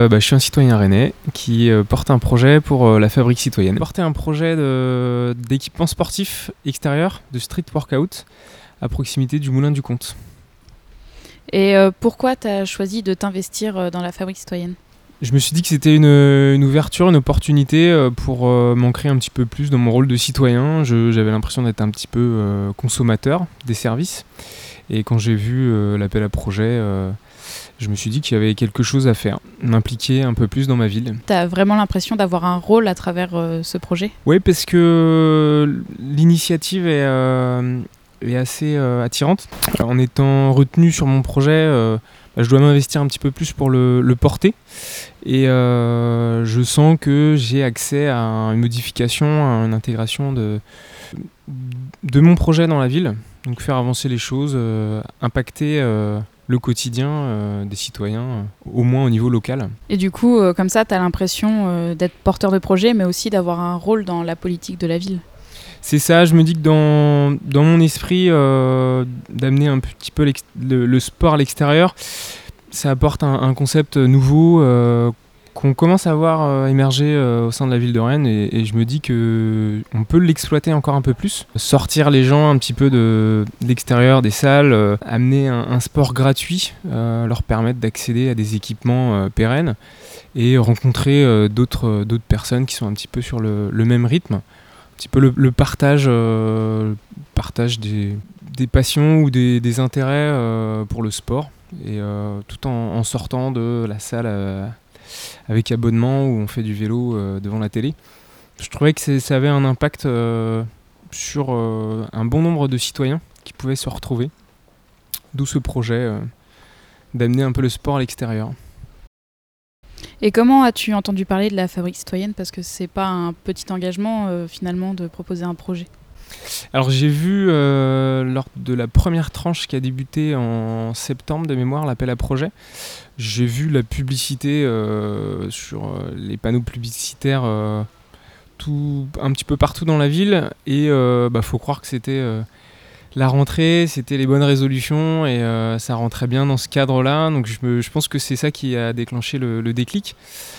Je suis un citoyen rennais qui porte un projet pour la Fabrique citoyenne. Porter un projet d'équipement sportif extérieur, de street workout, à proximité du Moulin du Comte. Et pourquoi tu as choisi de t'investir dans la Fabrique citoyenne ? Je me suis dit que c'était une ouverture, une opportunité pour m'ancrer un petit peu plus dans mon rôle de citoyen. J'avais l'impression d'être un petit peu consommateur des services. Et quand j'ai vu l'appel à projet, je me suis dit qu'il y avait quelque chose à faire, m'impliquer un peu plus dans ma ville. Tu as vraiment l'impression d'avoir un rôle à travers ce projet ? Oui, parce que l'initiative est assez attirante. En étant retenu sur mon projet, je dois m'investir un petit peu plus pour le porter. Et je sens que j'ai accès à une modification, à une intégration de mon projet dans la ville. Donc faire avancer les choses, impacter le quotidien des citoyens, au moins au niveau local. Et du coup, comme ça, tu as l'impression d'être porteur de projet, mais aussi d'avoir un rôle dans la politique de la ville. C'est ça, je me dis que dans mon esprit, d'amener un petit peu le sport à l'extérieur, ça apporte un concept nouveau qu'on commence à voir émerger au sein de la ville de Rennes, et je me dis qu'on peut l'exploiter encore un peu plus. Sortir les gens un petit peu de l'extérieur, des salles, amener un sport gratuit, leur permettre d'accéder à des équipements pérennes et rencontrer d'autres personnes qui sont un petit peu sur le même rythme. Un petit peu le partage des passions ou des intérêts pour le sport, et tout en sortant de la salle avec abonnement où on fait du vélo devant la télé. Je trouvais que ça avait un impact sur un bon nombre de citoyens qui pouvaient se retrouver, d'où ce projet d'amener un peu le sport à l'extérieur. Et comment as-tu entendu parler de la Fabrique citoyenne ? Parce que c'est pas un petit engagement finalement de proposer un projet. Alors j'ai vu lors de la première tranche qui a débuté en septembre de mémoire, l'appel à projet, j'ai vu la publicité sur les panneaux publicitaires un petit peu partout dans la ville, et faut croire que c'était la rentrée, c'était les bonnes résolutions, et ça rentrait bien dans ce cadre-là, donc je pense que c'est ça qui a déclenché le déclic.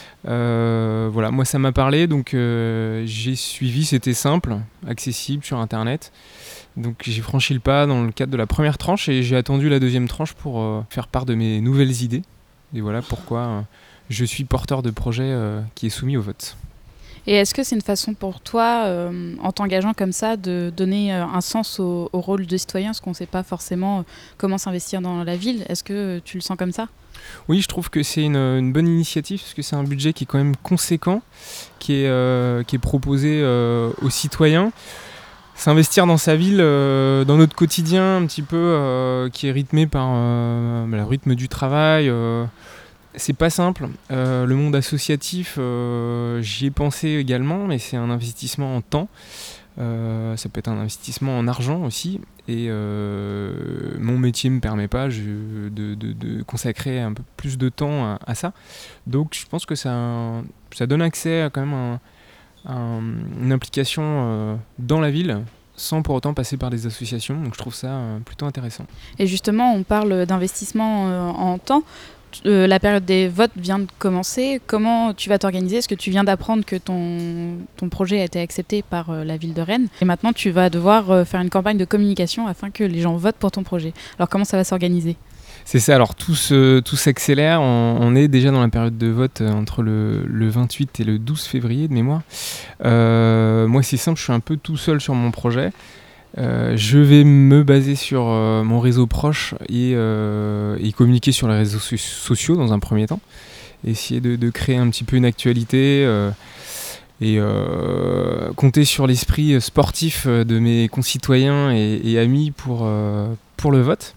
Moi ça m'a parlé, donc j'ai suivi, c'était simple, accessible sur internet, donc j'ai franchi le pas dans le cadre de la première tranche, et j'ai attendu la deuxième tranche pour faire part de mes nouvelles idées, et voilà pourquoi je suis porteur de projet qui est soumis au vote. Et est-ce que c'est une façon pour toi, en t'engageant comme ça, de donner un sens au rôle de citoyen, parce qu'on ne sait pas forcément comment s'investir dans la ville ? Est-ce que tu le sens comme ça ? Oui, je trouve que c'est une bonne initiative, parce que c'est un budget qui est quand même conséquent, qui est proposé aux citoyens. S'investir dans sa ville, dans notre quotidien un petit peu, qui est rythmé par le rythme du travail, c'est pas simple. Le monde associatif, j'y ai pensé également, mais c'est un investissement en temps. Ça peut être un investissement en argent aussi, et mon métier ne me permet pas de consacrer un peu plus de temps à ça. Donc je pense que ça donne accès à quand même une implication dans la ville, sans pour autant passer par des associations. Donc je trouve ça plutôt intéressant. Et justement, on parle d'investissement en temps. La période des votes vient de commencer. Comment tu vas t'organiser ? Est-ce que tu viens d'apprendre que ton projet a été accepté par la ville de Rennes ? Et maintenant, tu vas devoir faire une campagne de communication afin que les gens votent pour ton projet. Alors, comment ça va s'organiser ? C'est ça, alors tout s'accélère. On est déjà dans la période de vote entre le 28 et le 12 février de mémoire. Moi, c'est simple, je suis un peu tout seul sur mon projet. Je vais me baser sur mon réseau proche et communiquer sur les réseaux sociaux dans un premier temps. Essayer de créer un petit peu une actualité et compter sur l'esprit sportif de mes concitoyens et amis pour le vote.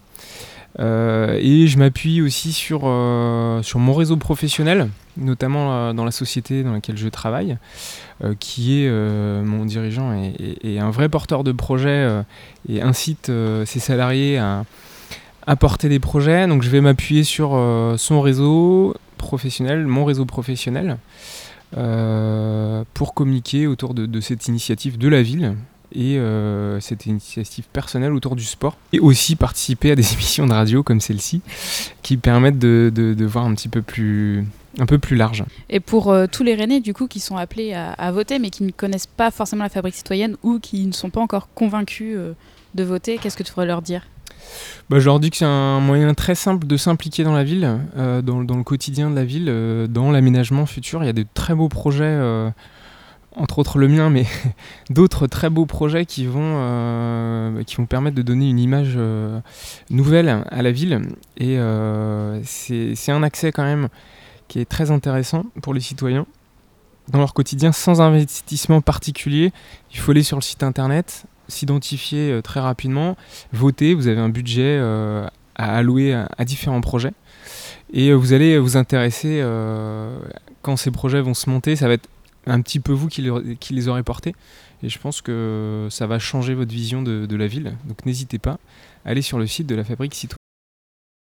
Et je m'appuie aussi sur mon réseau professionnel, notamment dans la société dans laquelle je travaille, qui est mon dirigeant et un vrai porteur de projet et incite ses salariés à porter des projets. Donc je vais m'appuyer sur son réseau professionnel, mon réseau professionnel, pour communiquer autour de cette initiative de la ville et c'était une initiative personnelle autour du sport. Et aussi participer à des émissions de radio comme celle-ci qui permettent de voir un peu plus large. Et pour tous les Rennais du coup qui sont appelés à voter mais qui ne connaissent pas forcément la Fabrique citoyenne ou qui ne sont pas encore convaincus de voter, qu'est-ce que tu pourrais leur dire ? Je leur dis que c'est un moyen très simple de s'impliquer dans la ville, dans le quotidien de la ville, dans l'aménagement futur. Il y a de très beaux projets, entre autres le mien, mais d'autres très beaux projets qui vont permettre de donner une image nouvelle à la ville. Et c'est un accès quand même qui est très intéressant pour les citoyens. Dans leur quotidien, sans investissement particulier, il faut aller sur le site internet, s'identifier très rapidement, voter, vous avez un budget à allouer à différents projets et vous allez vous intéresser quand ces projets vont se monter, ça va être un petit peu vous qui les aurez portés et je pense que ça va changer votre vision de la ville, donc n'hésitez pas, allez sur le site de la Fabrique citoyenne.